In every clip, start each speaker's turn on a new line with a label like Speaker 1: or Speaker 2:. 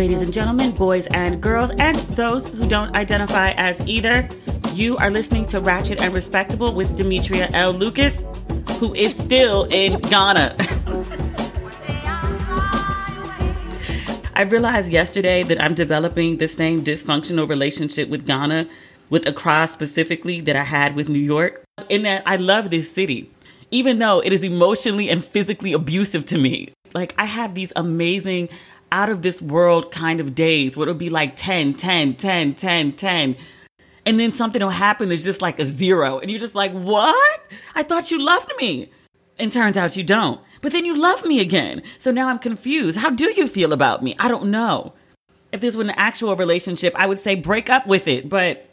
Speaker 1: Ladies and gentlemen, boys and girls, and those who don't identify as either, you are listening to Ratchet and Respectable with Demetria L. Lucas, who is still in Ghana. I realized yesterday that I'm developing the same dysfunctional relationship with Ghana, with Accra specifically, that I had with New York, in that I love this city, even though it is emotionally and physically abusive to me. Like, I have these amazing out of this world kind of days where it'll be like 10, 10, 10, 10, 10. And then something will happen that's just like a 0. And you're just like, what? I thought you loved me. And turns out you don't. But then you love me again. So now I'm confused. How do you feel about me? I don't know. If this was an actual relationship, I would say break up with it. But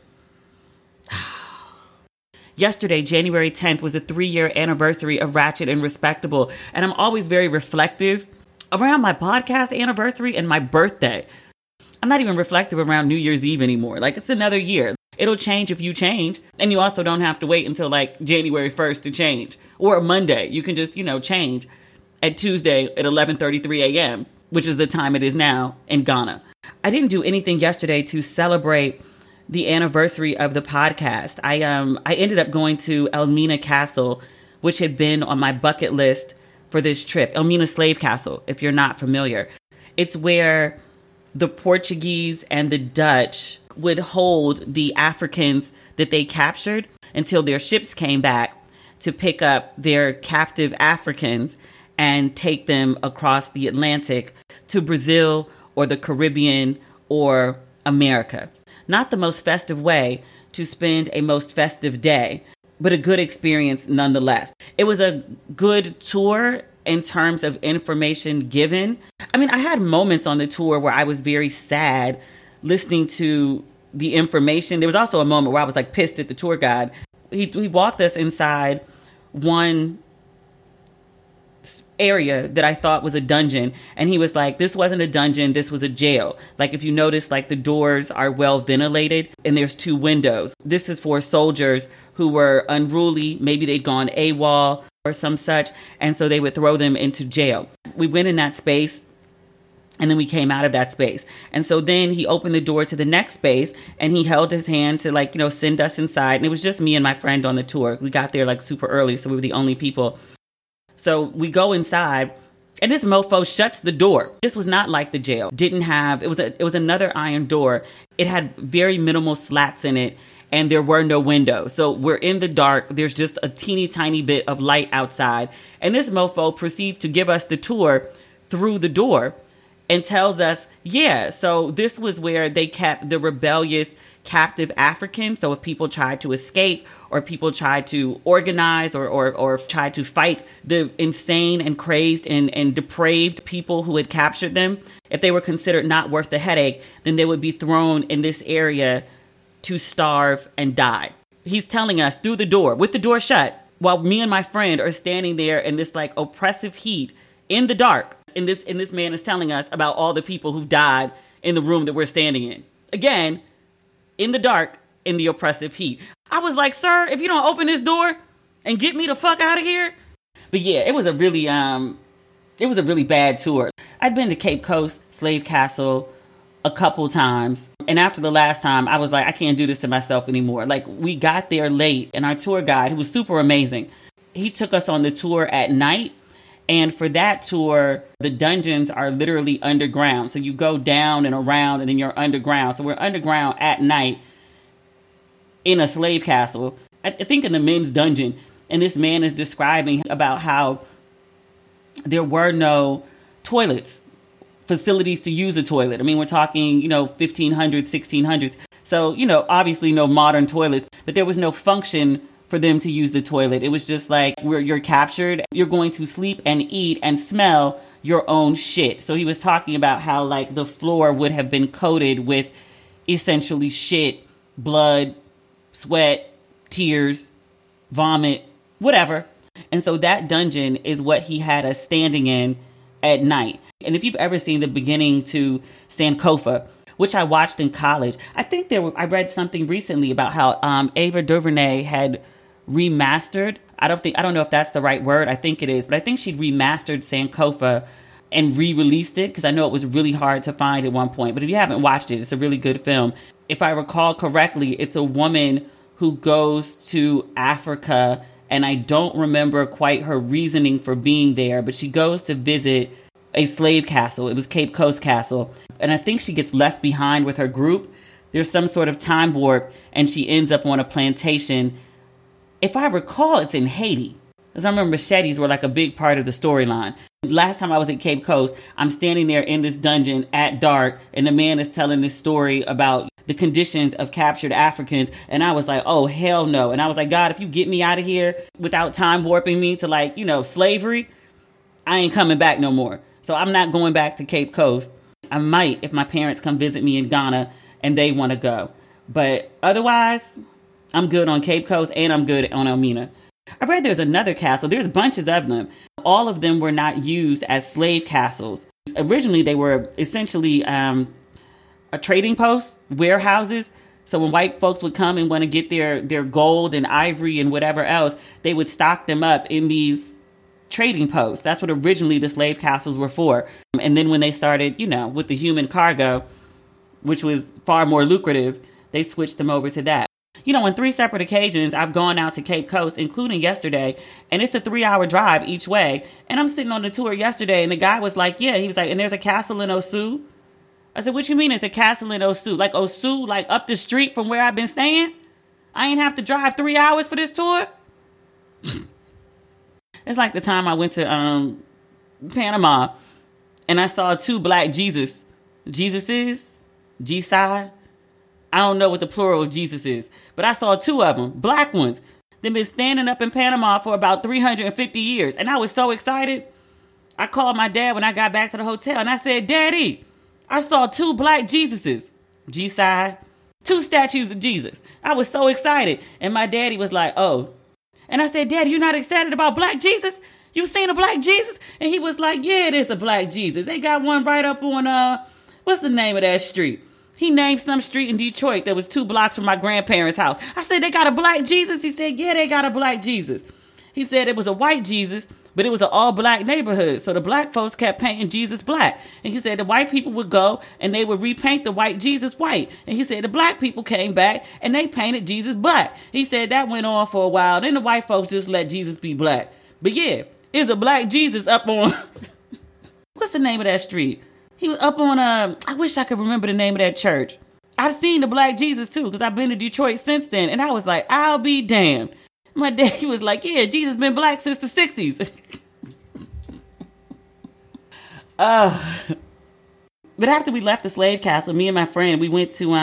Speaker 1: yesterday, January 10th, was a 3-year anniversary of Ratchet and Respectable. And I'm always very reflective around my podcast anniversary and my birthday. I'm not even reflective around New Year's Eve anymore. Like, it's another year. It'll change if you change. And you also don't have to wait until like January 1st to change. Or Monday. You can just, change at Tuesday at 11:33 a.m., which is the time it is now in Ghana. I didn't do anything yesterday to celebrate the anniversary of the podcast. I ended up going to Elmina Castle, which had been on my bucket list for this trip. Elmina Slave Castle, if you're not familiar. It's where the Portuguese and the Dutch would hold the Africans that they captured until their ships came back to pick up their captive Africans and take them across the Atlantic to Brazil or the Caribbean or America. Not the most festive way to spend a most festive day, but a good experience nonetheless. It was a good tour in terms of information given. I mean, I had moments on the tour where I was very sad listening to the information. There was also a moment where I was like pissed at the tour guide. He walked us inside one area that I thought was a dungeon. And he was like, this wasn't a dungeon, this was a jail. Like, if you notice, like, the doors are well ventilated and there's 2 windows. This is for soldiers who were unruly. Maybe they'd gone AWOL or some such. And so they would throw them into jail. We went in that space and then we came out of that space. And so then he opened the door to the next space and he held his hand to send us inside. And it was just me and my friend on the tour. We got there like super early. So we were the only people. So we go inside and this mofo shuts the door. This was not like the jail. It was another iron door. It had very minimal slats in it and there were no windows. So we're in the dark. There's just a teeny tiny bit of light outside. And this mofo proceeds to give us the tour through the door and tells us, so this was where they kept the rebellious captive Africans. So if people tried to escape or people tried to organize or tried to fight the insane and crazed and depraved people who had captured them, if they were considered not worth the headache, then they would be thrown in this area to starve and die. He's telling us through the door, with the door shut, while me and my friend are standing there in this like oppressive heat in the dark. And this man is telling us about all the people who died in the room that we're standing in. Again, in the dark, in the oppressive heat. I was like, sir, if you don't open this door and get me the fuck out of here. But yeah, it was a really bad tour. I'd been to Cape Coast, Slave Castle a couple times. And after the last time, I was like, I can't do this to myself anymore. Like, we got there late and our tour guide, who was super amazing, he took us on the tour at night. And for that tour, the dungeons are literally underground. So you go down and around and then you're underground. So we're underground at night in a slave castle, I think in the men's dungeon. And this man is describing about how there were no toilets, facilities to use a toilet. I mean, we're talking, 1500s, 1600s. So, obviously no modern toilets, but there was no function for them to use the toilet. It was just like, you're captured, you're going to sleep and eat and smell your own shit. So he was talking about how like the floor would have been coated with essentially shit, blood, sweat, tears, vomit, whatever. And so that dungeon is what he had us standing in at night. And if you've ever seen the beginning to Sankofa, which I watched in college, I read something recently about how Ava DuVernay had remastered. I don't know if that's the right word. I think it is, but I think she'd remastered Sankofa and re-released it because I know it was really hard to find at one point. But if you haven't watched it, it's a really good film. If I recall correctly, it's a woman who goes to Africa, and I don't remember quite her reasoning for being there, but she goes to visit a slave castle. It was Cape Coast Castle. And I think she gets left behind with her group. There's some sort of time warp, and she ends up on a plantation. If I recall, it's in Haiti. Because I remember machetes were like a big part of the storyline. Last time I was at Cape Coast, I'm standing there in this dungeon at dark, and the man is telling this story about the conditions of captured Africans. And I was like, oh, hell no. And I was like, God, if you get me out of here without time warping me to slavery, I ain't coming back no more. So I'm not going back to Cape Coast. I might if my parents come visit me in Ghana and they want to go. But otherwise, I'm good on Cape Coast and I'm good on Elmina. I read there's another castle. There's bunches of them. All of them were not used as slave castles. Originally, they were essentially a trading post, warehouses. So when white folks would come and want to get their gold and ivory and whatever else, they would stock them up in these trading posts. That's what originally the slave castles were for. And then when they started, with the human cargo, which was far more lucrative, they switched them over to that. On 3 separate occasions, I've gone out to Cape Coast, including yesterday, and it's a 3-hour drive each way. And I'm sitting on the tour yesterday, and the guy was like, he was like, and there's a castle in Osu. I said, what you mean it's a castle in Osu? Like Osu, like up the street from where I've been staying? I ain't have to drive 3 hours for this tour? It's like the time I went to Panama, and I saw 2 black Jesuses. G-side. I don't know what the plural of Jesus is, but I saw 2 of them, black ones. They've been standing up in Panama for about 350 years. And I was so excited. I called my dad when I got back to the hotel and I said, Daddy, I saw 2 black Jesuses, G-side, 2 statues of Jesus. I was so excited. And my daddy was like, oh. And I said, Daddy, you're not excited about black Jesus? You seen a black Jesus? And he was like, yeah, it is a black Jesus. They got one right up on, what's the name of that street? He named some street in Detroit that was 2 blocks from my grandparents' house. I said, they got a black Jesus? He said, yeah, they got a black Jesus. He said it was a white Jesus, but it was an all-black neighborhood. So the black folks kept painting Jesus black. And he said the white people would go and they would repaint the white Jesus white. And he said the black people came back and they painted Jesus black. He said that went on for a while. Then the white folks just let Jesus be black. But yeah, it's a black Jesus up on... What's the name of that street? He was up on I wish I could remember the name of that church. I've seen the black Jesus too, because I've been to Detroit since then. And I was like, I'll be damned. My daddy was like, yeah, Jesus been black since the 60s. But after we left the slave castle, me and my friend, we went to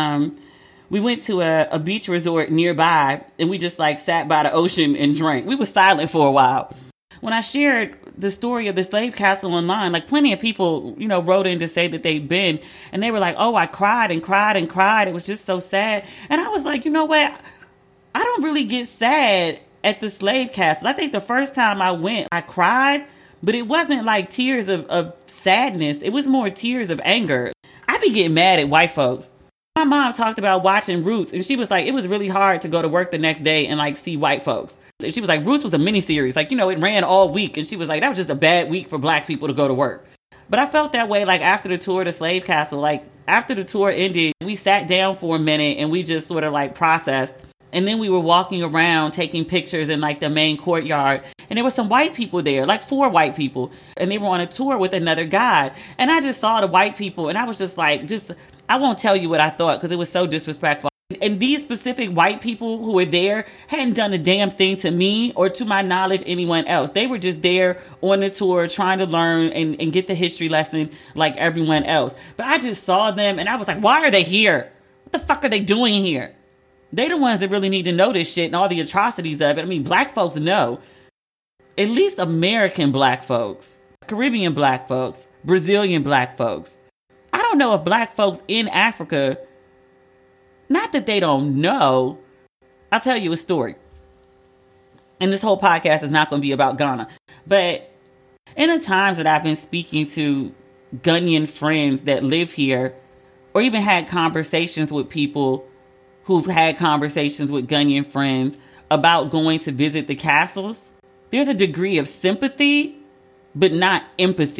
Speaker 1: a beach resort nearby, and we just sat by the ocean and drank. We were silent for a while. When I shared the story of the slave castle online, plenty of people, wrote in to say that they'd been, and they were like, oh, I cried and cried and cried. It was just so sad. And I was like, you know what? I don't really get sad at the slave castle. I think the first time I went, I cried, but it wasn't tears of sadness. It was more tears of anger. I be getting mad at white folks. My mom talked about watching Roots, and she was like, it was really hard to go to work the next day and see white folks. She was like, Roots was a miniseries. It ran all week. And she was like, that was just a bad week for black people to go to work. But I felt that way after the tour of the slave castle. After the tour ended, we sat down for a minute and we just sort of processed. And then we were walking around taking pictures in the main courtyard. And there were some white people there, 4 white people. And they were on a tour with another guide. And I just saw the white people and I was just I won't tell you what I thought because it was so disrespectful. And these specific white people who were there hadn't done a damn thing to me or to my knowledge anyone else. They were just there on the tour trying to learn and get the history lesson like everyone else. But I just saw them and I was like, why are they here? What the fuck are they doing here? They the ones that really need to know this shit and all the atrocities of it. I mean, black folks know. At least American black folks, Caribbean black folks, Brazilian black folks. I don't know if black folks in Africa... Not that they don't know. I'll tell you a story. And this whole podcast is not going to be about Ghana. But in the times that I've been speaking to Ghanaian friends that live here, or even had conversations with people who've had conversations with Ghanaian friends about going to visit the castles, there's a degree of sympathy, but not empathy.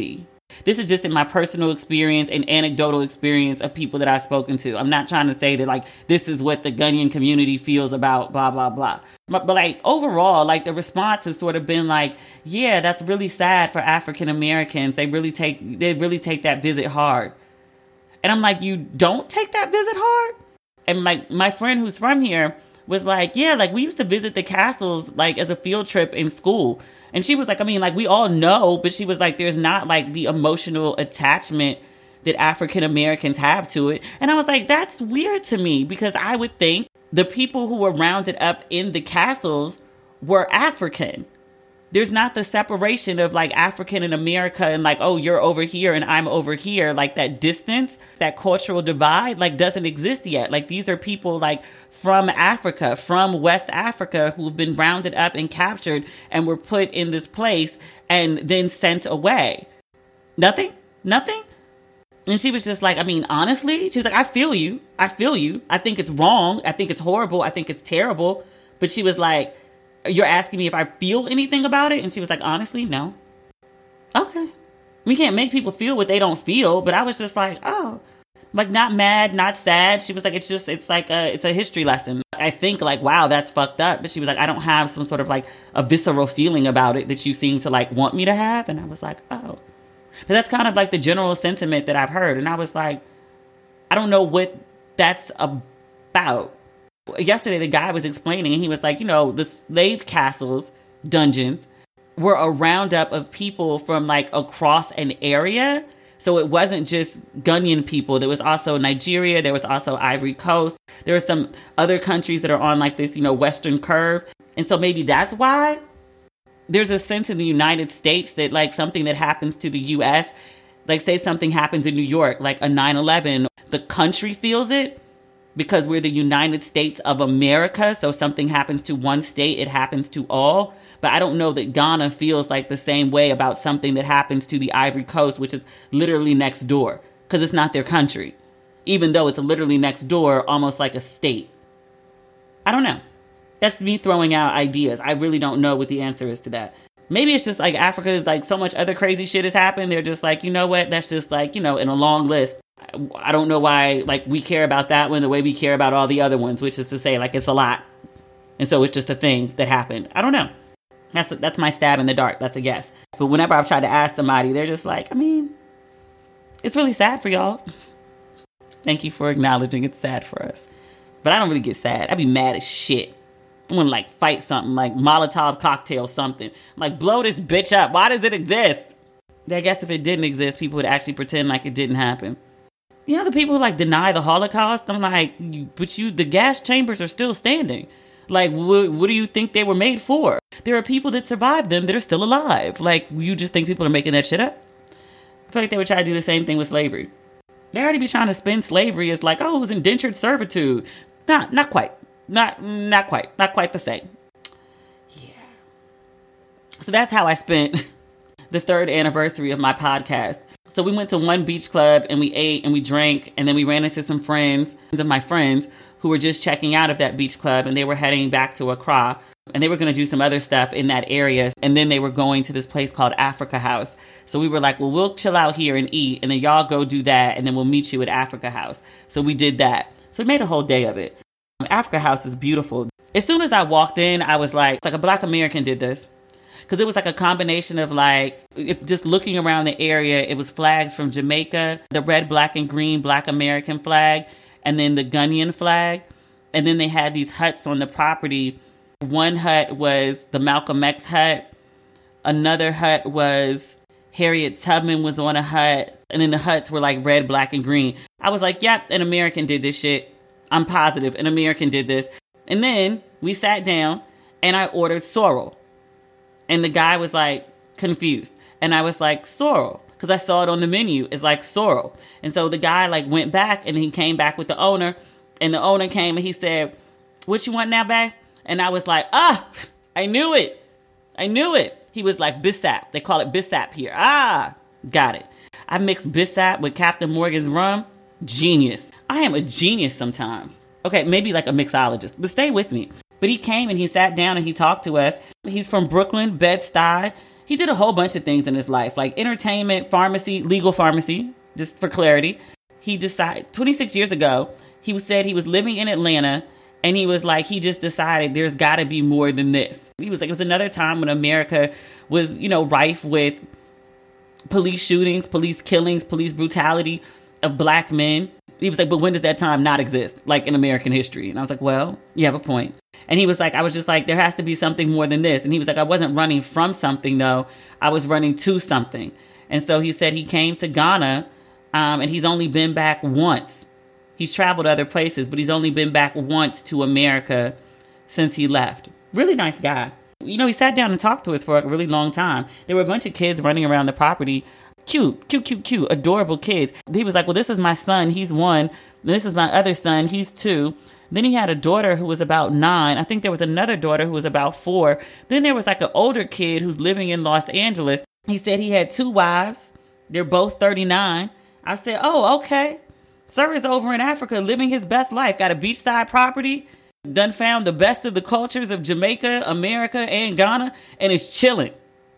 Speaker 1: This is just in my personal experience and anecdotal experience of people that I've spoken to. I'm not trying to say that, like, this is what the Gunyan community feels about blah, blah, blah. But like, overall, like, the response has sort of been like, yeah, that's really sad for African Americans. They really take that visit hard. And I'm like, you don't take that visit hard? And my friend who's from here was like, yeah, like, we used to visit the castles, like, as a field trip in school. And she was like, I mean, like, we all know, but she was like, there's not, like, the emotional attachment that African Americans have to it. And I was like, that's weird to me, because I would think the people who were rounded up in the castles were African. There's not the separation of, like, African in America and, like, oh, you're over here and I'm over here. Like, that distance, that cultural divide, like, doesn't exist yet. Like, these are people, like, from Africa, from West Africa, who've been rounded up and captured and were put in this place and then sent away. Nothing. And she was just like, I mean, honestly, she was like, I feel you. I think it's wrong. I think it's horrible. I think it's terrible. But she was like, you're asking me if I feel anything about it? And she was like, honestly, no. Okay. We can't make people feel what they don't feel. But I was just like, oh, like, not mad, not sad. She was like, it's a history lesson. I think, like, wow, that's fucked up. But she was like, I don't have some sort of, like, a visceral feeling about it that you seem to, like, want me to have. And I was like, oh. But that's kind of like the general sentiment that I've heard. And I was like, I don't know what that's about. Yesterday, the guy was explaining, and he was like, you know, the slave castles, dungeons, were a roundup of people from, like, across an area. So it wasn't just Gunyan people. There was also Nigeria. There was also Ivory Coast. There were some other countries that are on, like, this, you know, Western curve. And so maybe that's why there's a sense in the United States that, like, something that happens to the U.S., like, say something happens in New York, like a 9/11, the country feels it. Because we're the United States of America, so something happens to one state, it happens to all. But I don't know that Ghana feels like the same way about something that happens to the Ivory Coast, which is literally next door, because it's not their country, even though it's literally next door, almost like a state. I don't know. That's me throwing out ideas. I really don't know what the answer is to that. Maybe it's just like Africa is like so much other crazy shit has happened. They're just like, you know what? That's just like, you know, in a long list. I don't know why, like, we care about that one the way we care about all the other ones, which is to say, like, it's a lot. And so it's just a thing that happened. I don't know. That's my stab in the dark. That's a guess. But whenever I've tried to ask somebody, they're just like, I mean, it's really sad for y'all. Thank you for acknowledging it's sad for us. But I don't really get sad. I'd be mad as shit. I want to, like, fight something, like Molotov cocktail something. Like, blow this bitch up. Why does it exist? I guess if it didn't exist, people would actually pretend like it didn't happen. You know, the people who, like, deny the Holocaust, I'm like, the gas chambers are still standing. Like, what do you think they were made for? There are people that survived them that are still alive. Like, you just think people are making that shit up? I feel like they would try to do the same thing with slavery. They already be trying to spin slavery as like, oh, it was indentured servitude. Not quite. Not quite. Not quite the same. Yeah. So that's how I spent the 3rd anniversary of my podcast. So we went to one beach club and we ate and we drank, and then we ran into some friends of my friends who were just checking out of that beach club, and they were heading back to Accra, and they were going to do some other stuff in that area. And then they were going to this place called Africa House. So we were like, well, we'll chill out here and eat, and then y'all go do that, and then we'll meet you at Africa House. So we did that. So we made a whole day of it. Africa House is beautiful. As soon as I walked in, I was like, it's like a Black American did this. Because it was like a combination of like, if just looking around the area, it was flags from Jamaica, the red, black, and green Black American flag, and then the Gunyan flag. And then they had these huts on the property. One hut was the Malcolm X hut. Another hut was Harriet Tubman was on a hut. And then the huts were like red, black, and green. I was like, yep, an American did this shit. I'm positive an American did this. And then we sat down and I ordered sorrel. And the guy was like confused. And I was like, sorrel. Because I saw it on the menu. It's like sorrel. And so the guy like went back and he came back with the owner. And the owner came and he said, what you want now, babe? And I was like, I knew it. He was like, Bissap. They call it Bissap here. Got it. I mixed Bissap with Captain Morgan's rum. Genius. I am a genius sometimes. Okay, maybe like a mixologist, but stay with me. But he came and he sat down and he talked to us. He's from Brooklyn, Bed-Stuy. He did a whole bunch of things in his life, like entertainment, pharmacy, legal pharmacy, just for clarity. He decided 26 years ago, said he was living in Atlanta, and he was like, he just decided there's got to be more than this. He was like, it was another time when America was, rife with police shootings, police killings, police brutality of black men. He was like, but when does that time not exist, like in American history? And I was like, well, you have a point. And he was like, I was just like, there has to be something more than this. And he was like, I wasn't running from something, though. I was running to something. And so he said he came to Ghana, and he's only been back once. He's traveled other places, but he's only been back once to America since he left. Really nice guy. He sat down and talked to us for a really long time. There were a bunch of kids running around the property. Cute, adorable kids. He was like, well, this is my son. He's 1. This is my other son. He's 2. Then he had a daughter who was about 9. I think there was another daughter who was about 4. Then there was like an older kid who's living in Los Angeles. He said he had 2 wives. They're both 39. I said, oh, okay. Sir is over in Africa living his best life. Got a beachside property. Done found the best of the cultures of Jamaica, America, and Ghana. And is chilling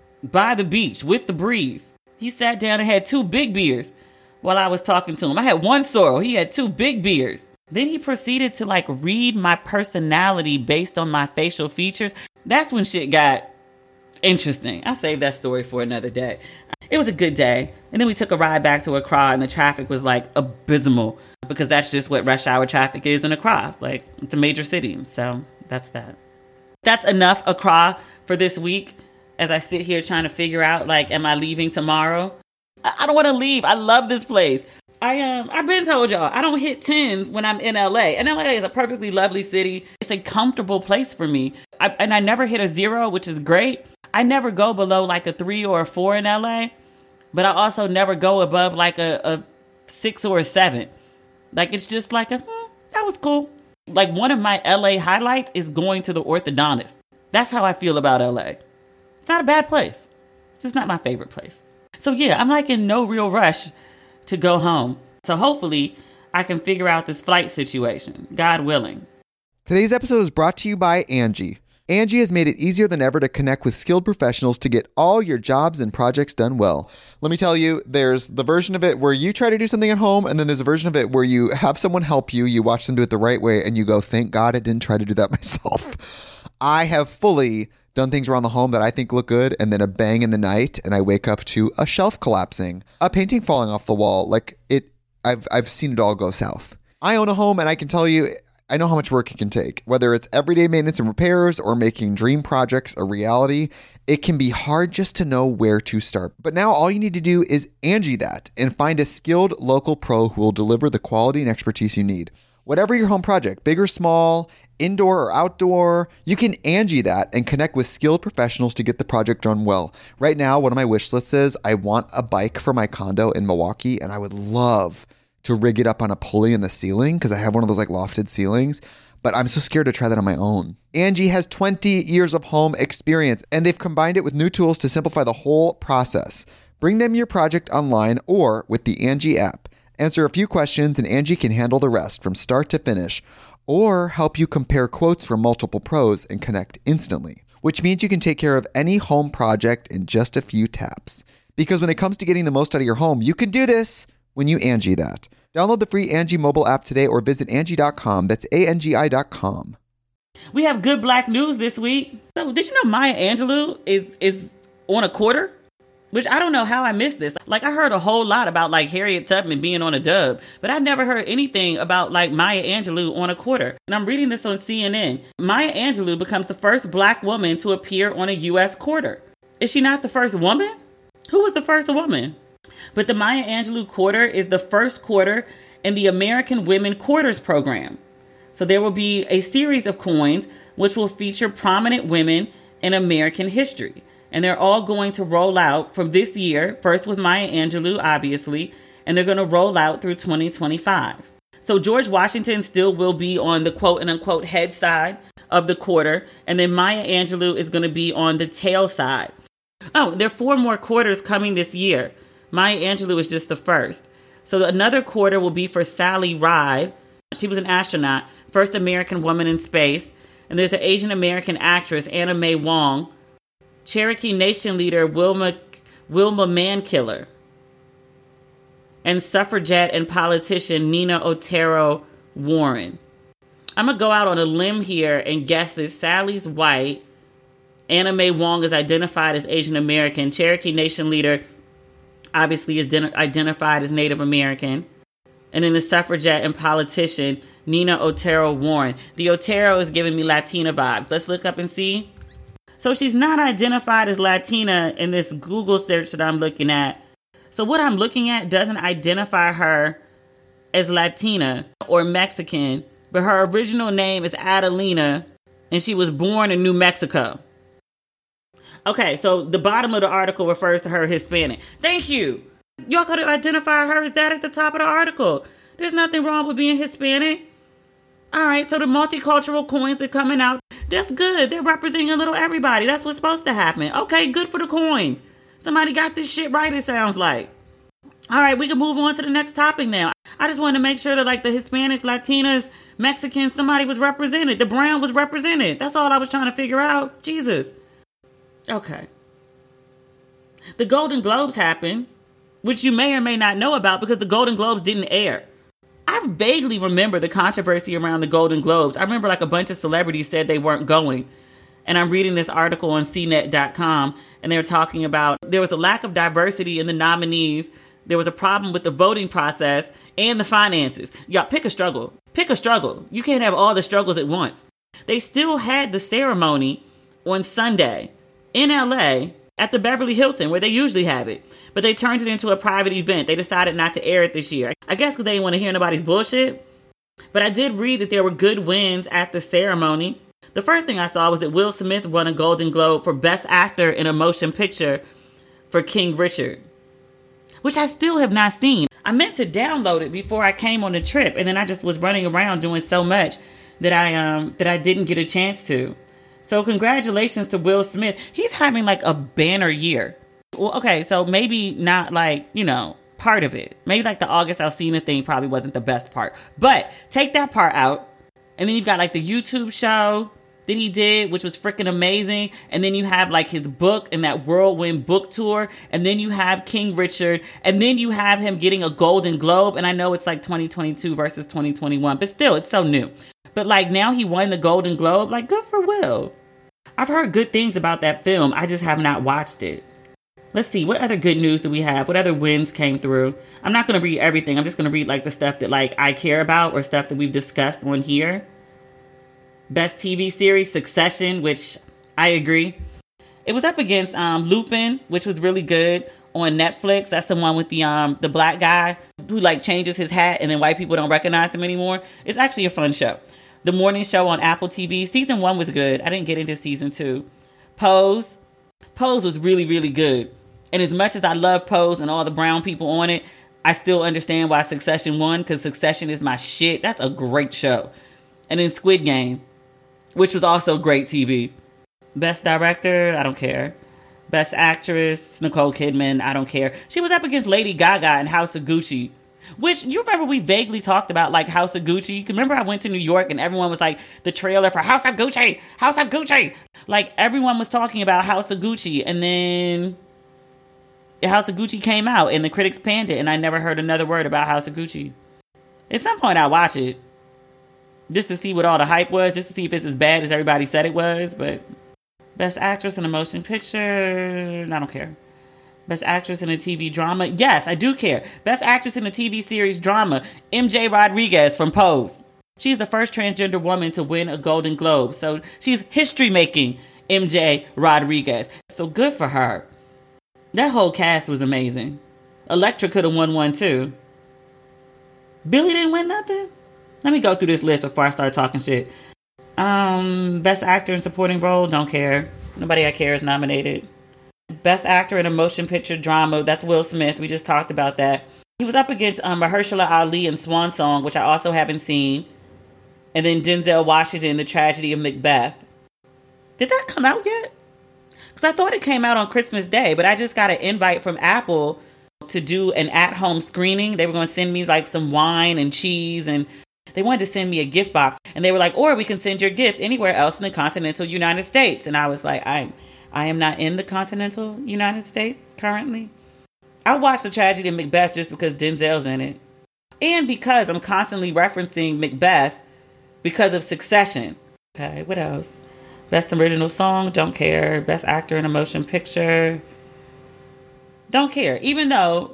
Speaker 1: by the beach with the breeze. He sat down and had 2 big beers while I was talking to him. I had 1 sorrel. He had 2 big beers. Then he proceeded to read my personality based on my facial features. That's when shit got interesting. I'll save that story for another day. It was a good day. And then we took a ride back to Accra, and the traffic was abysmal, because that's just what rush hour traffic is in Accra. It's a major city. So that's that. That's enough Accra for this week. As I sit here trying to figure out, am I leaving tomorrow? I don't want to leave. I love this place. I've been told y'all, I don't hit 10s when I'm in LA. And LA is a perfectly lovely city. It's a comfortable place for me. And I never hit a 0, which is great. I never go below a 3 or a 4 in LA. But I also never go above a 6 or a 7. It's just that was cool. One of my LA highlights is going to the orthodontist. That's how I feel about LA. It's not a bad place. Just not my favorite place. So yeah, I'm in no real rush to go home. So hopefully I can figure out this flight situation, God willing.
Speaker 2: Today's episode is brought to you by Angie. Angie has made it easier than ever to connect with skilled professionals to get all your jobs and projects done well. Let me tell you, there's the version of it where you try to do something at home, and then there's a version of it where you have someone help you, you watch them do it the right way, and you go, thank God I didn't try to do that myself. I have fully done things around the home that I think look good, and then a bang in the night, and I wake up to a shelf collapsing, a painting falling off the wall. I've seen it all go south. I own a home, and I can tell you, I know how much work it can take. Whether it's everyday maintenance and repairs or making dream projects a reality, it can be hard just to know where to start. But now all you need to do is Angie that and find a skilled local pro who will deliver the quality and expertise you need. Whatever your home project, big or small, indoor or outdoor, you can Angie that and connect with skilled professionals to get the project done well. Right now, one of my wish lists is I want a bike for my condo in Milwaukee, and I would love to rig it up on a pulley in the ceiling because I have one of those lofted ceilings, but I'm so scared to try that on my own. Angie has 20 years of home experience, and they've combined it with new tools to simplify the whole process. Bring them your project online or with the Angie app. Answer a few questions and Angie can handle the rest from start to finish, or help you compare quotes from multiple pros and connect instantly, which means you can take care of any home project in just a few taps. Because when it comes to getting the most out of your home, you can do this when you Angie that. Download the free Angie mobile app today or visit Angie.com. That's ANGI.com.
Speaker 1: We have good black news this week. So did you know Maya Angelou is on a quarter? Which I don't know how I missed this. I heard a whole lot about Harriet Tubman being on a dub, but I never heard anything about Maya Angelou on a quarter. And I'm reading this on CNN. Maya Angelou becomes the first black woman to appear on a U.S. quarter. Is she not the first woman? Who was the first woman? But the Maya Angelou quarter is the first quarter in the American Women Quarters program. So there will be a series of coins which will feature prominent women in American history. And they're all going to roll out from this year, first with Maya Angelou, obviously, and they're going to roll out through 2025. So George Washington still will be on the quote and unquote head side of the quarter, and then Maya Angelou is going to be on the tail side. Oh, there are 4 more quarters coming this year. Maya Angelou is just the first. So another quarter will be for Sally Ride. She was an astronaut, first American woman in space. And there's an Asian American actress, Anna Mae Wong. Cherokee Nation leader Wilma Mankiller, and suffragette and politician Nina Otero Warren. I'm going to go out on a limb here and guess that Sally's white, Anna Mae Wong is identified as Asian American, Cherokee Nation leader obviously is identified as Native American, and then the suffragette and politician Nina Otero Warren. The Otero is giving me Latina vibes. Let's look up and see. So she's not identified as Latina in this Google search that I'm looking at. So what I'm looking at doesn't identify her as Latina or Mexican, but her original name is Adelina, and she was born in New Mexico. Okay, so the bottom of the article refers to her Hispanic. Thank you. Y'all could have identified her as that at the top of the article. There's nothing wrong with being Hispanic. All right, so the multicultural coins are coming out. That's good. They're representing a little everybody. That's what's supposed to happen. Okay, good for the coins. Somebody got this shit right, it sounds like. All right, we can move on to the next topic now. I just wanted to make sure that like the Hispanics, Latinas, Mexicans, somebody was represented. The brown was represented. That's all I was trying to figure out. Jesus. Okay. The Golden Globes happened, which you may or may not know about because the Golden Globes didn't air. I vaguely remember the controversy around the Golden Globes. I remember like a bunch of celebrities said they weren't going. And I'm reading this article on CNET.com, and they're talking about there was a lack of diversity in the nominees. There was a problem with the voting process and the finances. Y'all, pick a struggle. Pick a struggle. You can't have all the struggles at once. They still had the ceremony on Sunday in LA at the Beverly Hilton, where they usually have it. But they turned it into a private event. They decided not to air it this year. I guess because they didn't want to hear nobody's bullshit. But I did read that there were good wins at the ceremony. The first thing I saw was that Will Smith won a Golden Globe for Best Actor in a Motion Picture for King Richard, which I still have not seen. I meant to download it before I came on the trip, and then I just was running around doing so much that I didn't get a chance to. So congratulations to Will Smith. He's having like a banner year. Well, okay, so maybe not like, part of it. Maybe like the August Alsina thing probably wasn't the best part. But take that part out. And then you've got like the YouTube show that he did, which was freaking amazing. And then you have like his book and that whirlwind book tour. And then you have King Richard. And then you have him getting a Golden Globe. And I know it's like 2022 versus 2021, but still, it's so new. But like now he won the Golden Globe. Like, good for Will. I've heard good things about that film. I just have not watched it. Let's see. What other good news do we have? What other wins came through? I'm not going to read everything. I'm just going to read like the stuff that like I care about or stuff that we've discussed on here. Best TV series, Succession, which I agree. It was up against Lupin, which was really good on Netflix. That's the one with the black guy who like changes his hat and then white people don't recognize him anymore. It's actually a fun show. The Morning Show on Apple TV. Season 1 was good. I didn't get into season 2. Pose was really, really good. And as much as I love Pose and all the brown people on it, I still understand why Succession won, because Succession is my shit. That's a great show. And then Squid Game, which was also great TV. Best Director, I don't care. Best Actress, Nicole Kidman, I don't care. She was up against Lady Gaga in House of Gucci, which you remember we vaguely talked about, like House of Gucci. Remember I went to New York and everyone was like, the trailer for House of Gucci, House of Gucci. Like everyone was talking about House of Gucci, and then House of Gucci came out and the critics panned it, and I never heard another word about House of Gucci. At some point I'll watch it just to see what all the hype was, just to see if it's as bad as everybody said it was. But Best Actress in a Motion Picture, I don't care. Best Actress in a TV Drama, yes, I do care. Best Actress in a TV Series Drama, MJ Rodriguez from Pose. She's the first transgender woman to win a Golden Globe. So she's history making, MJ Rodriguez. So good for her. That whole cast was amazing. Elektra could have won one too. Billy didn't win nothing? Let me go through this list before I start talking shit. Best Actor in Supporting Role, don't care. Nobody I care is nominated. Best Actor in a Motion Picture Drama, that's Will Smith. We just talked about that. He was up against Mahershala Ali in Swan Song, which I also haven't seen. And then Denzel Washington, The Tragedy of Macbeth. Did that come out yet? Because I thought it came out on Christmas Day, but I just got an invite from Apple to do an at-home screening. They were going to send me like some wine and cheese, and they wanted to send me a gift box. And they were like, or we can send your gift anywhere else in the continental United States. And I was like, I am not in the continental United States currently. I watched The Tragedy of Macbeth just because Denzel's in it. And because I'm constantly referencing Macbeth because of Succession. Okay, what else? Best Original Song, don't care. Best Actor in a Motion Picture, don't care. Even though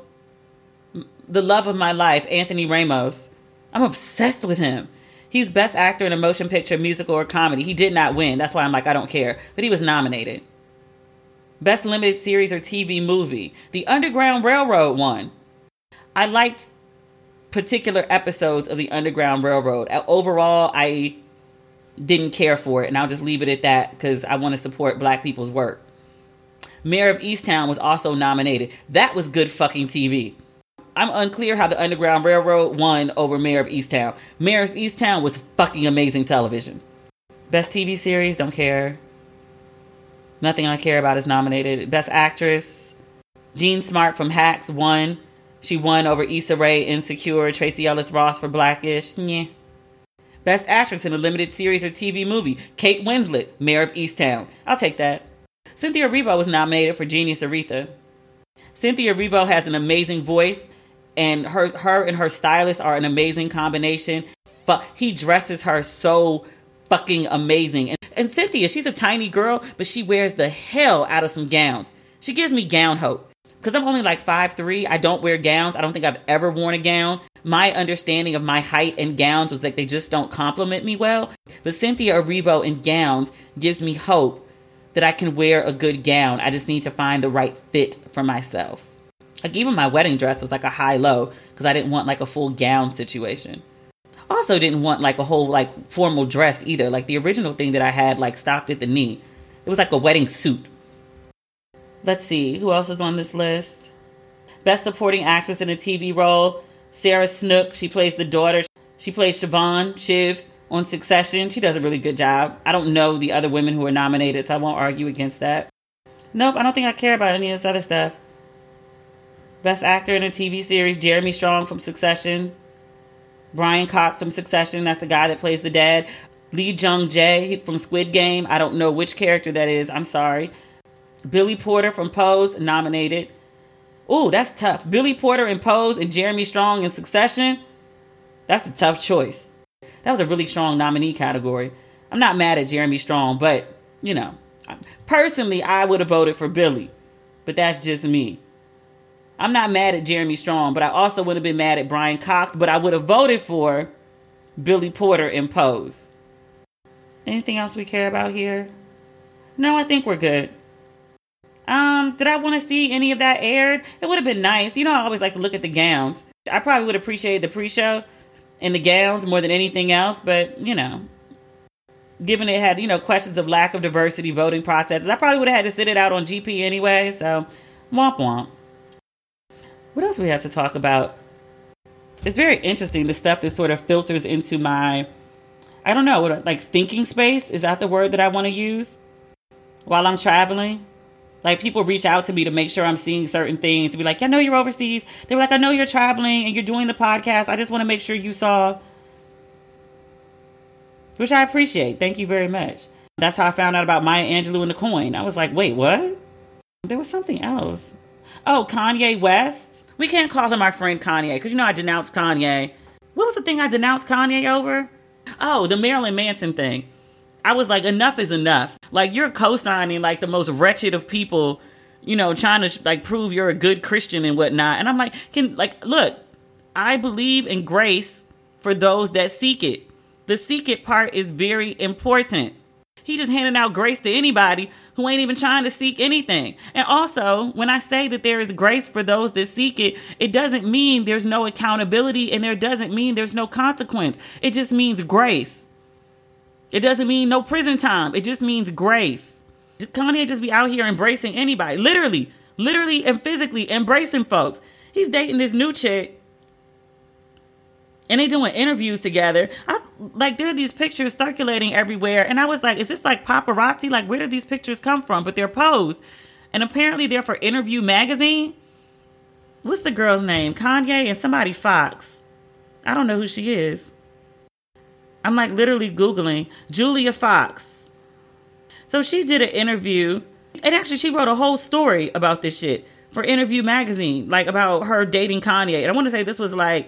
Speaker 1: the love of my life, Anthony Ramos, I'm obsessed with him. He's Best Actor in a Motion Picture, Musical, or Comedy. He did not win. That's why I'm like, I don't care. But he was nominated. Best Limited Series or TV Movie. The Underground Railroad won. I liked particular episodes of The Underground Railroad. Overall, I didn't care for it, and I'll just leave it at that because I want to support Black people's work. Mayor of Easttown was also nominated. That was good fucking TV. I'm unclear how The Underground Railroad won over Mayor of Easttown. Mayor of Easttown was fucking amazing television. Best TV series, don't care. Nothing I Care About is nominated. Best Actress, Jean Smart from Hacks won. She won over Issa Rae, Insecure, Tracee Ellis Ross for Blackish. Yeah. Best Actress in a Limited Series or TV Movie, Kate Winslet, Mayor of Easttown. I'll take that. Cynthia Erivo was nominated for Genius Aretha. Cynthia Erivo has an amazing voice, and her and her stylist are an amazing combination. He dresses her so fucking amazing. And Cynthia, she's a tiny girl, but she wears the hell out of some gowns. She gives me gown hope. Because I'm only like 5'3", I don't wear gowns. I don't think I've ever worn a gown. My understanding of my height and gowns was like they just don't compliment me well. But Cynthia Erivo in gowns gives me hope that I can wear a good gown. I just need to find the right fit for myself. Like even my wedding dress was like a high-low because I didn't want like a full gown situation. Also didn't want like a whole like formal dress either. Like the original thing that I had like stopped at the knee. It was like a wedding suit. Let's see, who else is on this list? Best Supporting Actress in a TV Role, Sarah Snook. She plays the daughter. She plays Siobhan, Shiv, on Succession. She does a really good job. I don't know the other women who are nominated, so I won't argue against that. Nope, I don't think I care about any of this other stuff. Best Actor in a TV Series, Jeremy Strong from Succession. Brian Cox from Succession, that's the guy that plays the dad. Lee Jung-jae from Squid Game. I don't know which character that is, I'm sorry. Billy Porter from Pose, nominated. Ooh, that's tough. Billy Porter in Pose and Jeremy Strong in Succession. That's a tough choice. That was a really strong nominee category. I'm not mad at Jeremy Strong, but, you know, personally, I would have voted for Billy. But that's just me. I'm not mad at Jeremy Strong, but I also would have been mad at Brian Cox, but I would have voted for Billy Porter in Pose. Anything else we care about here? No, I think we're good. Did I want to see any of that aired? It would have been nice. You know, I always like to look at the gowns. I probably would appreciate the pre-show and the gowns more than anything else, but, you know, given it had, you know, questions of lack of diversity, voting processes, I probably would have had to sit it out on GP anyway, so womp womp. What else do we have to talk about? It's very interesting, the stuff that sort of filters into my, I don't know, like thinking space. Is that the word that I want to use? While I'm traveling? Like people reach out to me to make sure I'm seeing certain things. To be like, I know you're overseas. They were like, I know you're traveling and you're doing the podcast. I just want to make sure you saw. Which I appreciate. Thank you very much. That's how I found out about Maya Angelou and the coin. I was like, wait, what? There was something else. Oh, Kanye West. We can't call him our friend Kanye because, you know, I denounced Kanye. What was the thing I denounced Kanye over? Oh, the Marilyn Manson thing. I was like, enough is enough. Like, you're co-signing, like, the most wretched of people, you know, trying to, like, prove you're a good Christian and whatnot. And I'm like, look, I believe in grace for those that seek it. The seek it part is very important. He just handing out grace to anybody who ain't even trying to seek anything. And also, when I say that there is grace for those that seek it, it doesn't mean there's no accountability and there doesn't mean there's no consequence. It just means grace. It doesn't mean no prison time. It just means grace. Kanye just be out here embracing anybody. Literally and physically embracing folks. He's dating this new chick. And they doing interviews together. There are these pictures circulating everywhere. And I was like, is this like paparazzi? Like, where did these pictures come from? But they're posed. And apparently they're for Interview Magazine. What's the girl's name? Kanye and somebody Fox. I don't know who she is. I'm like literally Googling Julia Fox. So she did an interview actually she wrote a whole story about this shit for Interview magazine, like about her dating Kanye. And I want to say this was like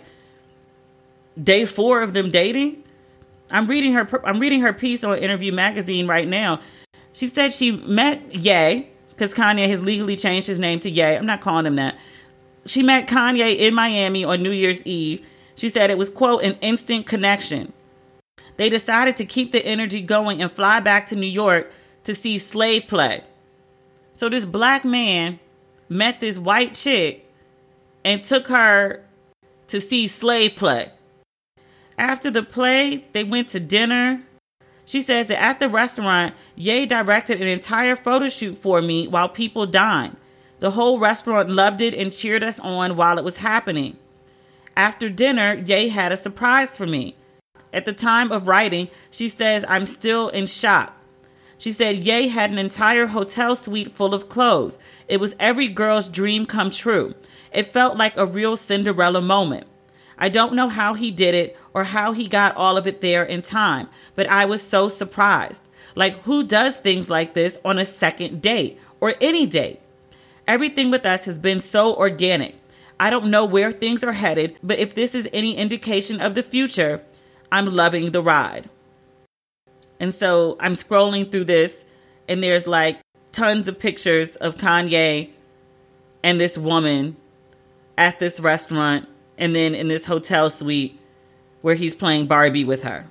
Speaker 1: day 4 of them dating. I'm reading her piece on Interview magazine right now. She said she met Ye, because Kanye has legally changed his name to Ye. I'm not calling him that. She met Kanye in Miami on New Year's Eve. She said it was, quote, an instant connection. They decided to keep the energy going and fly back to New York to see Slave Play. So this black man met this white chick and took her to see Slave Play. After the play, they went to dinner. She says that at the restaurant, Ye directed an entire photo shoot for me while people dined. The whole restaurant loved it and cheered us on while it was happening. After dinner, Ye had a surprise for me. At the time of writing, she says, I'm still in shock. She said Ye had an entire hotel suite full of clothes. It was every girl's dream come true. It felt like a real Cinderella moment. I don't know how he did it or how he got all of it there in time, but I was so surprised. Like, who does things like this on a second date or any date? Everything with us has been so organic. I don't know where things are headed, but if this is any indication of the future, I'm loving the ride. And so I'm scrolling through this, and there's like tons of pictures of Kanye and this woman at this restaurant, and then in this hotel suite where he's playing Barbie with her.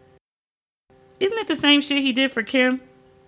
Speaker 1: Isn't it the same shit he did for Kim?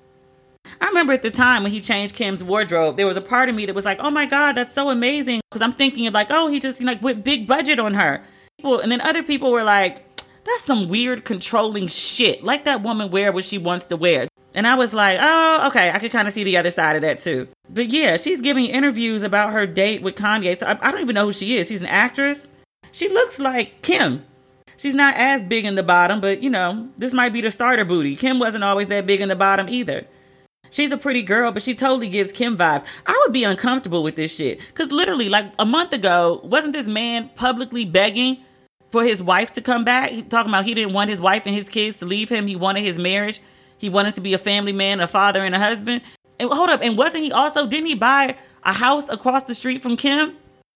Speaker 1: I remember at the time when he changed Kim's wardrobe, there was a part of me that was like, oh my God, that's so amazing. Because I'm thinking of like, oh, he just went big budget on her. And then other people were like, that's some weird controlling shit. Like that woman wear what she wants to wear. And I was like, oh, okay, I could kind of see the other side of that too. But yeah, she's giving interviews about her date with Kanye. So I don't even know who she is. She's an actress. She looks like Kim. She's not as big in the bottom, but this might be the starter booty. Kim wasn't always that big in the bottom either. She's a pretty girl, but she totally gives Kim vibes. I would be uncomfortable with this shit. Because literally, like a month ago, wasn't this man publicly begging for his wife to come back? He talking about he didn't want his wife and his kids to leave him. He wanted his marriage. He wanted to be a family man, a father, and a husband. And hold up. And didn't he buy a house across the street from Kim?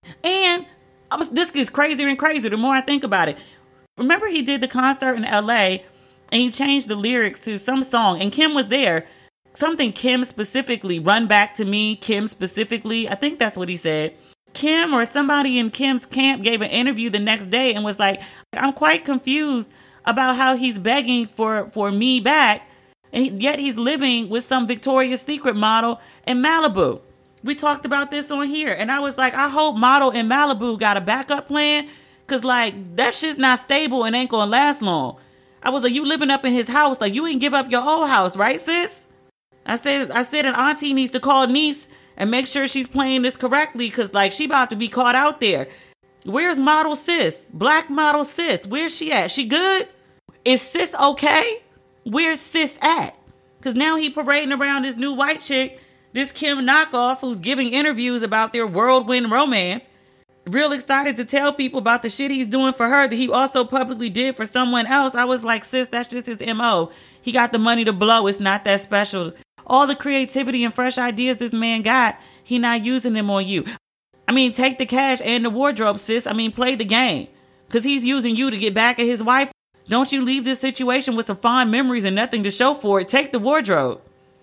Speaker 1: And this gets crazier and crazier the more I think about it. Remember he did the concert in LA and he changed the lyrics to some song and Kim was there. Something Kim specifically, run back to me, Kim specifically. I think that's what he said. Kim or somebody in Kim's camp gave an interview the next day and was like, I'm quite confused about how he's begging for me back. And yet he's living with some Victoria's Secret model in Malibu. We talked about this on here. And I was like, I hope model in Malibu got a backup plan. Because, like, that shit's not stable and ain't going to last long. I was like, you living up in his house. Like, you ain't give up your old house, right, sis? I said an auntie needs to call niece and make sure she's playing this correctly. Because, like, she about to be caught out there. Where's model sis? Black model sis. Where's she at? She good? Is sis okay? Where's sis at? Because now he parading around this new white chick, this Kim knockoff who's giving interviews about their whirlwind romance. Real excited to tell people about the shit he's doing for her that he also publicly did for someone else. I was like, sis, that's just his MO. He got the money to blow. It's not that special. All the creativity and fresh ideas this man got, he not using them on you. I mean, take the cash and the wardrobe, sis. I mean, play the game. Because he's using you to get back at his wife. Don't you leave this situation with some fond memories and nothing to show for it. Take the wardrobe.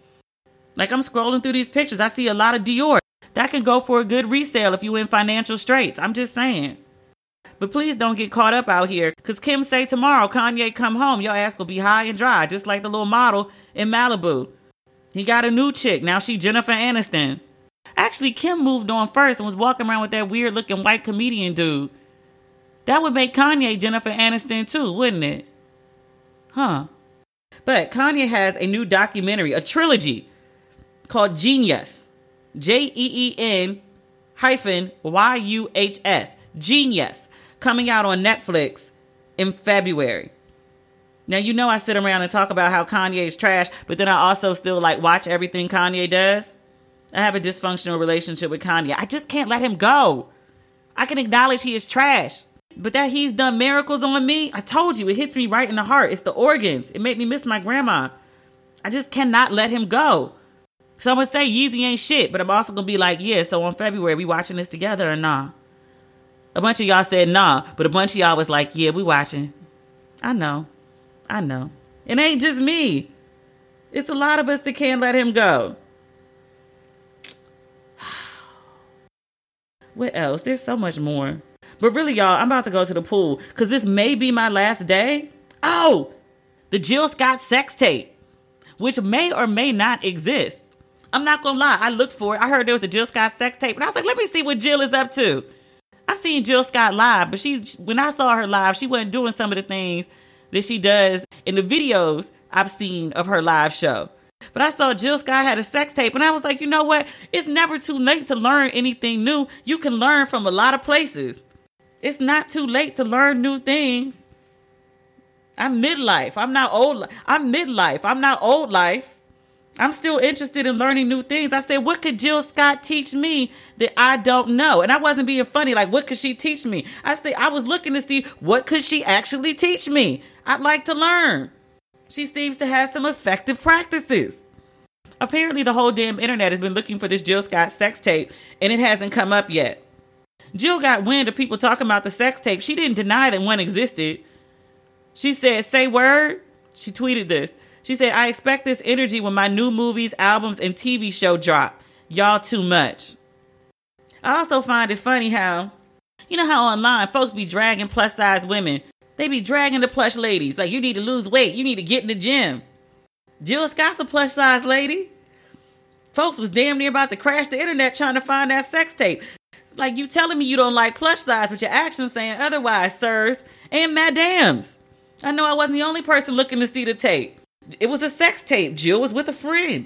Speaker 1: Like, I'm scrolling through these pictures. I see a lot of Dior. That can go for a good resale if you in financial straits. I'm just saying. But please don't get caught up out here. Because Kim say tomorrow, Kanye come home, your ass will be high and dry. Just like the little model in Malibu. He got a new chick. Now she Jennifer Aniston. Actually, Kim moved on first and was walking around with that weird looking white comedian dude. That would make Kanye Jennifer Aniston too, wouldn't it? Huh. But Kanye has a new documentary, a trilogy called Genius. GEN-YUHS. Genius. Coming out on Netflix in February. Now, I sit around and talk about how Kanye is trash, but then I also still watch everything Kanye does. I have a dysfunctional relationship with Kanye. I just can't let him go. I can acknowledge he is trash, but that he's done miracles on me, I told you, it hits me right in the heart. It's the organs. It made me miss my grandma. I just cannot let him go. So I'm going to say Yeezy ain't shit, but I'm also going to be like, yeah, so on February, we watching this together or nah? A bunch of y'all said nah, but a bunch of y'all was like, yeah, we watching. I know. It ain't just me. It's a lot of us that can't let him go. What else? There's so much more. But really, y'all, I'm about to go to the pool because this may be my last day. Oh, the Jill Scott sex tape, which may or may not exist. I'm not going to lie. I looked for it. I heard there was a Jill Scott sex tape, and I was like, let me see what Jill is up to. I've seen Jill Scott live, but when I saw her live, she wasn't doing some of the things that she does in the videos I've seen of her live show. But I saw Jill Scott had a sex tape, and I was like, you know what? It's never too late to learn anything new. You can learn from a lot of places. It's not too late to learn new things. I'm midlife. I'm not old. I'm midlife. I'm not old life. I'm still interested in learning new things. I said, what could Jill Scott teach me that I don't know? And I wasn't being funny. Like, what could she teach me? I said, I was looking to see what could she actually teach me? I'd like to learn. She seems to have some effective practices. Apparently, the whole damn internet has been looking for this Jill Scott sex tape, and it hasn't come up yet. Jill got wind of people talking about the sex tape. She didn't deny that one existed. She said, say word. She tweeted this. She said, I expect this energy when my new movies, albums, and TV show drop. Y'all too much. I also find it funny how, you know how online folks be dragging plus size women. They be dragging the plush ladies. Like, you need to lose weight. You need to get in the gym. Jill Scott's a plush size lady. Folks was damn near about to crash the internet trying to find that sex tape. Like, you telling me you don't like plush size, but your actions saying otherwise, sirs and madams. I know I wasn't the only person looking to see the tape. It was a sex tape. Jill was with a friend.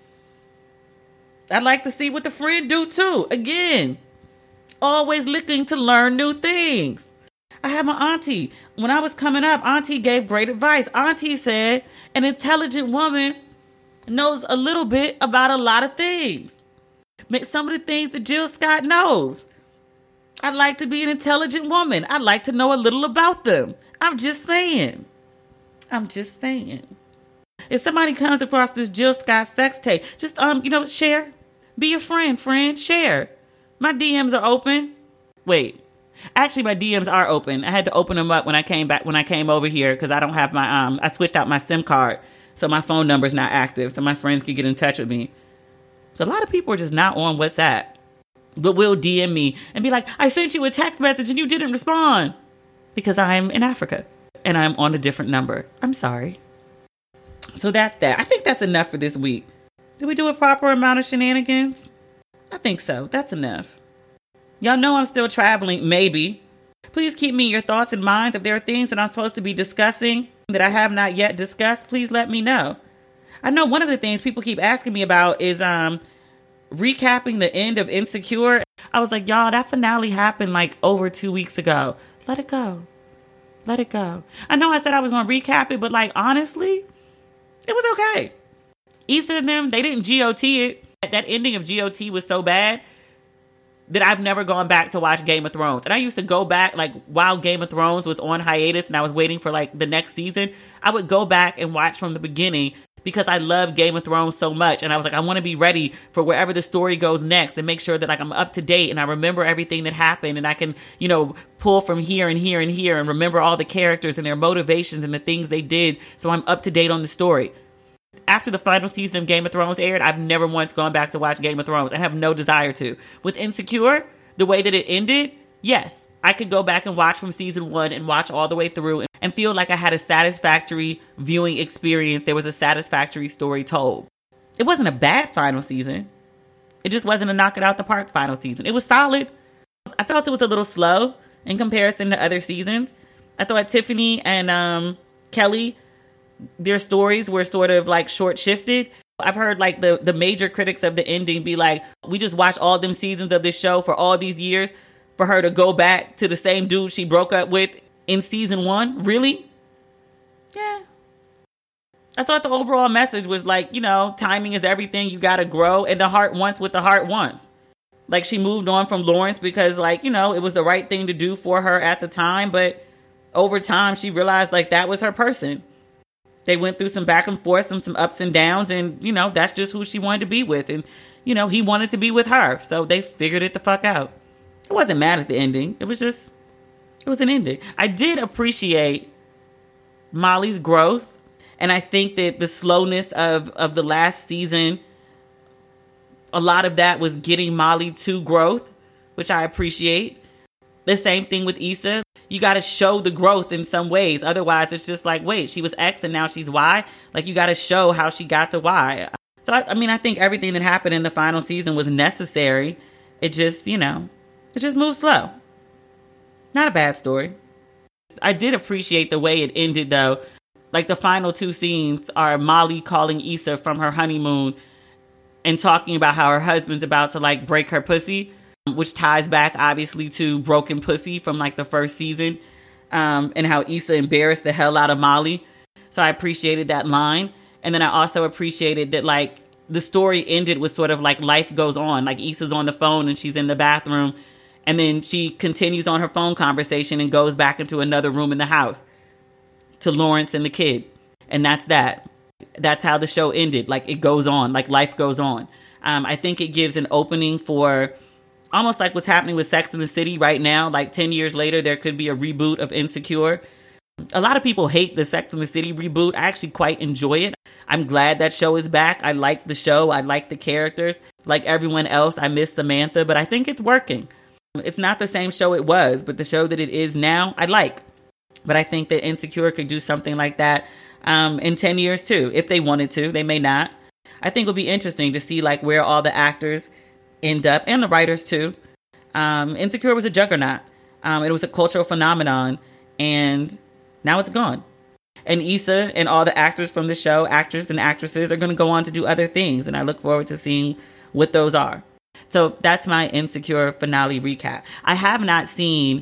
Speaker 1: I'd like to see what the friend do too. Again, always looking to learn new things. I had my auntie. When I was coming up, auntie gave great advice. Auntie said an intelligent woman knows a little bit about a lot of things. Some of the things that Jill Scott knows. I'd like to be an intelligent woman. I'd like to know a little about them. I'm just saying. If somebody comes across this Jill Scott sex tape, just, share. Be a friend, share. My DMs are open. Wait, actually my DMs are open. I had to open them up when I came over here because I don't have my, I switched out my SIM card. So my phone number's not active. So my friends can get in touch with me. So a lot of people are just not on WhatsApp, but will DM me and be like, I sent you a text message and you didn't respond because I'm in Africa and I'm on a different number. I'm sorry. So that's that. I think that's enough for this week. Did we do a proper amount of shenanigans? I think so. That's enough. Y'all know I'm still traveling, maybe. Please keep me in your thoughts and minds. If there are things that I'm supposed to be discussing that I have not yet discussed, please let me know. I know one of the things people keep asking me about is recapping the end of Insecure. I was like, y'all, that finale happened like over 2 weeks ago. Let it go. I know I said I was going to recap it, but like, honestly, it was okay. Issa and them, they didn't GOT it. That ending of GOT was so bad that I've never gone back to watch Game of Thrones. And I used to go back, like, while Game of Thrones was on hiatus and I was waiting for, like, the next season, I would go back and watch from the beginning because I love Game of Thrones so much. And I was like, I want to be ready for wherever the story goes next and make sure that, like, I'm up to date and I remember everything that happened and I can, pull from here and here and here and remember all the characters and their motivations and the things they did so I'm up to date on the story. After the final season of Game of Thrones aired, I've never once gone back to watch Game of Thrones and have no desire to. With Insecure, the way that it ended, yes, I could go back and watch from season 1 and watch all the way through and feel like I had a satisfactory viewing experience. There was a satisfactory story told. It wasn't a bad final season. It just wasn't a knock it out the park final season. It was solid. I felt it was a little slow in comparison to other seasons. I thought Tiffany and Kelly, their stories were sort of like short shifted. I've heard like the major critics of the ending be like, we just watched all them seasons of this show for all these years for her to go back to the same dude she broke up with in season 1. Really? Yeah. I thought the overall message was like, timing is everything. You got to grow and the heart wants what the heart wants. Like she moved on from Lawrence because like, it was the right thing to do for her at the time. But over time, she realized like that was her person. They went through some back and forth, some ups and downs, and, you know, that's just who she wanted to be with. And, you know, he wanted to be with her. So they figured it the fuck out. I wasn't mad at the ending. It was an ending. I did appreciate Molly's growth. And I think that the slowness of the last season, a lot of that was getting Molly to growth, which I appreciate. The same thing with Issa. You got to show the growth in some ways. Otherwise, it's just like, wait, she was X and now she's Y. Like, you got to show how she got to Y. So, I think everything that happened in the final season was necessary. It just, you know, it just moved slow. Not a bad story. I did appreciate the way it ended, though. Like, the final 2 scenes are Molly calling Issa from her honeymoon and talking about how her husband's about to, like, break her pussy, which ties back, obviously, to Broken Pussy from, like, the first season, and how Issa embarrassed the hell out of Molly. So I appreciated that line. And then I also appreciated that, like, the story ended with sort of, like, life goes on. Like, Issa's on the phone and she's in the bathroom, and then she continues on her phone conversation and goes back into another room in the house to Lawrence and the kid. And that's that. That's how the show ended. Like, it goes on. Like, life goes on. I think it gives an opening for almost like what's happening with Sex and the City right now. Like, 10 years later, there could be a reboot of Insecure. A lot of people hate the Sex and the City reboot. I actually quite enjoy it. I'm glad that show is back. I like the show. I like the characters. Like everyone else, I miss Samantha, but I think it's working. It's not the same show it was, but the show that it is now, I like. But I think that Insecure could do something like that in 10 years too, if they wanted to. They may not. I think it would be interesting to see like where all the actors end up, and the writers too. Insecure was a juggernaut. It was a cultural phenomenon, and now it's gone. And Issa and all the actors from the show, actors and actresses, are going to go on to do other things, and I look forward to seeing what those are. So that's my Insecure finale recap. I have not seen,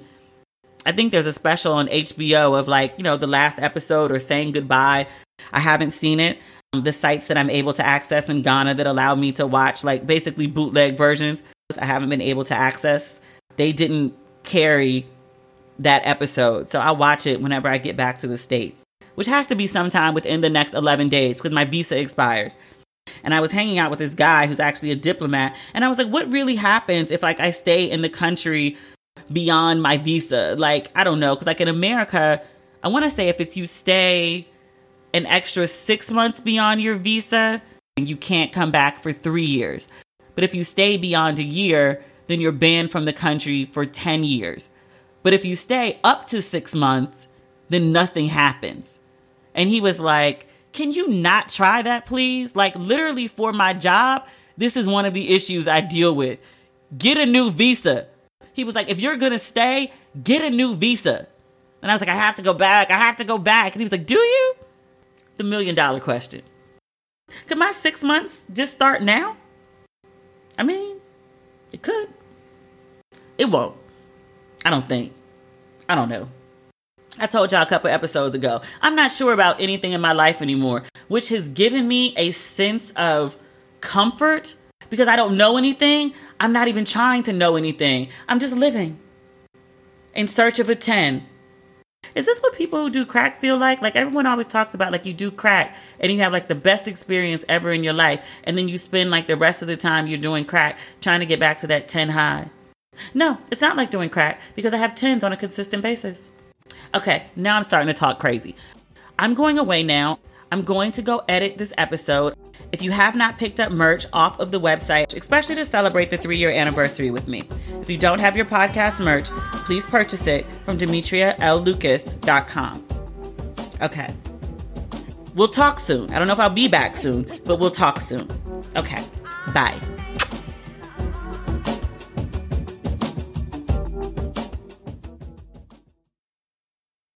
Speaker 1: I think there's a special on HBO of like, you know, the last episode or saying goodbye. I haven't seen it. The sites that I'm able to access in Ghana that allow me to watch like basically bootleg versions, I haven't been able to access. They didn't carry that episode. So I'll watch it whenever I get back to the States, which has to be sometime within the next 11 days because my visa expires. And I was hanging out with this guy who's actually a diplomat. And I was like, what really happens if like I stay in the country beyond my visa? Like, I don't know. Because like in America, I want to say if it's you stay an extra 6 months beyond your visa, you can't come back for 3 years. But if you stay beyond a year, then you're banned from the country for 10 years. But if you stay up to 6 months, then nothing happens. And he was like, can you not try that, please? Like, literally for my job, this is one of the issues I deal with. Get a new visa. He was like, if you're going to stay, get a new visa. And I was like, I have to go back. I have to go back. And he was like, do you? The $1 million question. Could my 6 months just start now? I mean, it could. It won't. I don't think. I don't know. I told y'all a couple episodes ago, I'm not sure about anything in my life anymore, which has given me a sense of comfort because I don't know anything. I'm not even trying to know anything. I'm just living in search of a 10. Is this what people who do crack feel like? Like everyone always talks about like you do crack and you have like the best experience ever in your life. And then you spend like the rest of the time you're doing crack trying to get back to that 10 high. No, it's not like doing crack because I have 10s on a consistent basis. Okay, now I'm starting to talk crazy. I'm going away now. I'm going to go edit this episode. If you have not picked up merch off of the website, especially to celebrate the 3-year anniversary with me, if you don't have your podcast merch, please purchase it from DemetriaLLucas.com. Okay. We'll talk soon. I don't know if I'll be back soon, but we'll talk soon. Okay. Bye.